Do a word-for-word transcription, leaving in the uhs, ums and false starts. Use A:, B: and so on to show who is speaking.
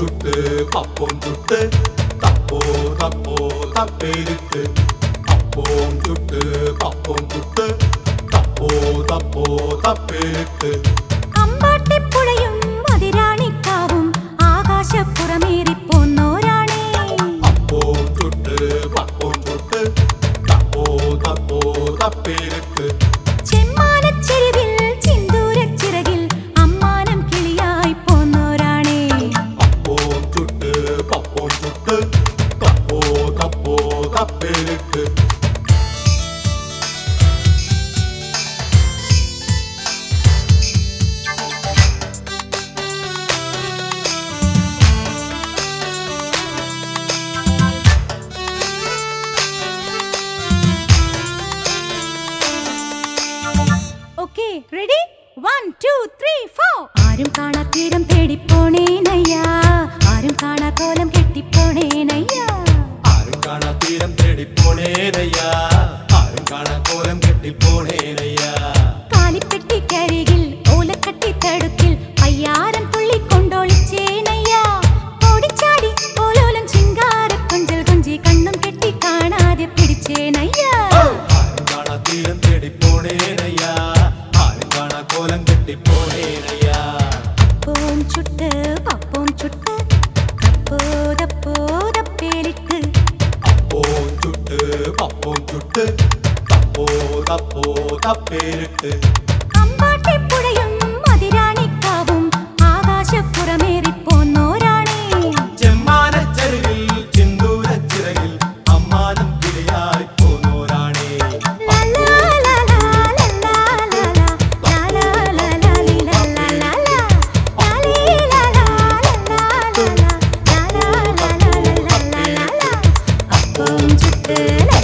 A: ചുട്ട് പപ്പും ചുട്ട് തപ്പോ തപ്പോ തപ്പേരിട്ട് അപ്പവും ചുട്ട് പപ്പും ചുട്ട് തപ്പോ തപ്പോ തപ്പേരിട്ട്
B: അമ്പാട്ടിപ്പുഴയും മതിരാണിക്കാവും ആകാശപ്പുറമേറിപ്പോന്നോരാണേ
A: അപ്പവും ചുട്ട് പപ്പും ചുട്ട് തപ്പോ തപ്പോ തപ്പേരിട്ട്
B: ചെമ്മാനച്ചെരുവിൽ ചിന്തൂരച്ചിറകിൽ അമ്മാനം കിളിയായി പോന്നോരാണേ
A: അപ്പവും ചുട്ട് പപ്പും ചുട്ട് തപ്പോ തപ്പോ തപ്പേരിട്ട്
B: okay ready one two three four ആരും കാണാ തീരം തേടിപ്പോണേനയ്യാ ആരും കാണാ കോലം കെട്ടിപ്പോണേനയ്യാ
A: ആരും കാണാ തീരം തേടിപ്പോണേനയ്യാ ആരും കാണാ കോലം കെട്ടിപ്പോണേനയ്യാ
B: കാലിപ്പെട്ടിക്കരികിൽ ഓലക്കട്ടി തടുക്കിൽ അയ്യാരം തുള്ളിക്കൊണ്ടോളിച്ചേനയ്യാ ഓടിച്ചാടി ഓലോലം ചിങ്കാര കൊഞ്ചൽ കൊഞ്ചി കണ്ണും കെട്ടി കാണാതെ പിടിച്ചേനയ്യാ
A: ആരും കാണാ തീരം തേടിപ്പോണേനയ്യാ ആരും കാണാ കോലം കെട്ടിപ്പോണേനയ്യാ
B: അപ്പവും ചുട്ട് പപ്പവും ചുട്ട് തപ്പോ തപ്പോ തപ്പേലിട്ട്
A: അപ്പവും ചുട്ട് പപ്പവും ചുട്ട് തപ്പോ തപ്പോ തപ്പേരിട്ട്
B: അമ്പാട്ടിപ്പുഴയും മതിരാണിക്കാവും ആകാശപ്പുറമേറിപ്പോന്നോരാണേ
A: ചെമ്മാനച്ചെരുവിൽ ചിന്തൂരച്ചിറകിൽ അമ്മാനം കിളിയായി പോന്നോരാണേ
B: ചുട്ട്